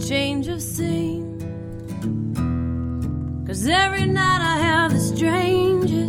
change of scene. 'Cause every night I have this strange